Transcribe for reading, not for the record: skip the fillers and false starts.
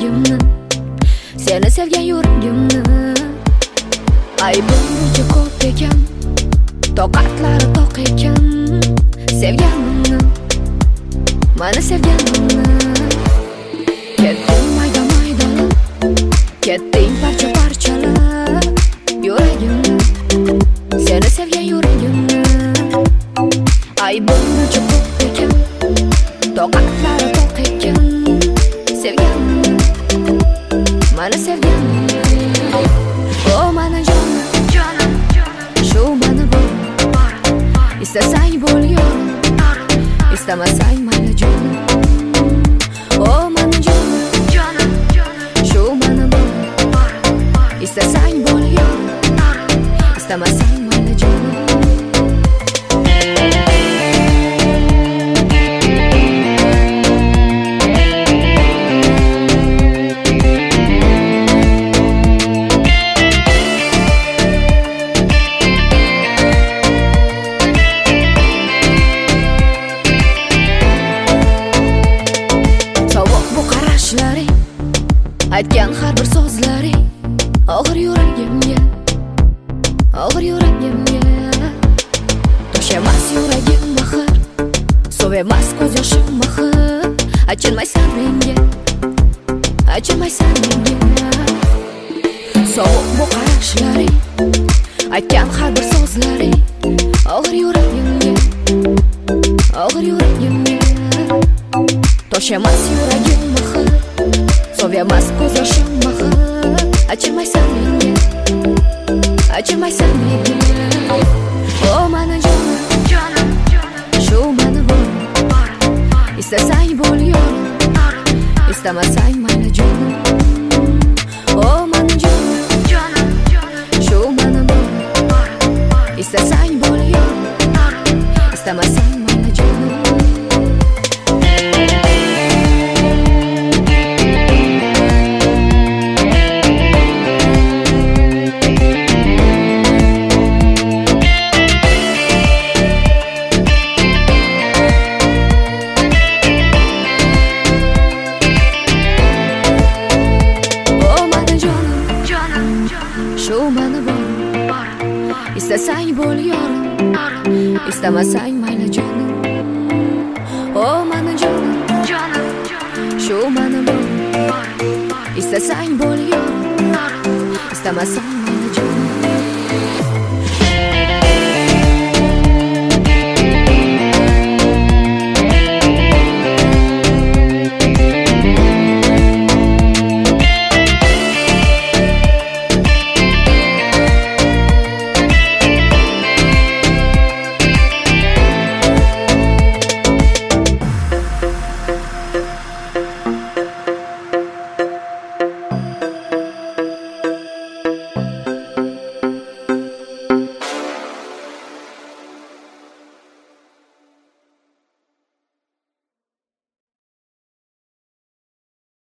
yuragimni, seni sevgan yuragimni. Aybim buncha ko'p ekan, toqatlari toq ekan, sevganimni, mani sevganimni. Ketding mayda-maydalab, ketding parcha-parchalab yuragimni, seni sevgan yuragimni. Aybim buncha ko'p ekan, toqatlari toq ekan, sevganimni, mani sevganimni. O mani jonim, shu mani bor, istasang bo'l yorim, istamasang mayli jonim. O mani jonim, shu mani bor, istasang bo'l yorim, istamasang mayli jonim. Aytgan har bir so'zlaring og'ir yuragimga, og'ir yuragimga. Tosh emas yuragim mahir, suv emas ko'z yoshim mahir. Achinmaysan menga, achinmaysan menga. Sovuq bu qarashlaring, aytgan har bir so'zlaring og'ir yuragimga, og'ir yuragimga. Tosh emas yuragim mahir, suv emas ko'z yoshim mahir. Achinmaysan menga, achinmaysan menga. O mani jonim, shu mani bor, istasang bo'l yorim, istamasang mayli jonim. O mani jonim, shu mani bor, istasang bo'l yorim, istamasang mayli jonim. Shu mani bor, istasang bo'l yorim, istamasang mayli jonim. O mani jonim, shu mani bor, istasang bo'l yorim, istamasang mayli jonim.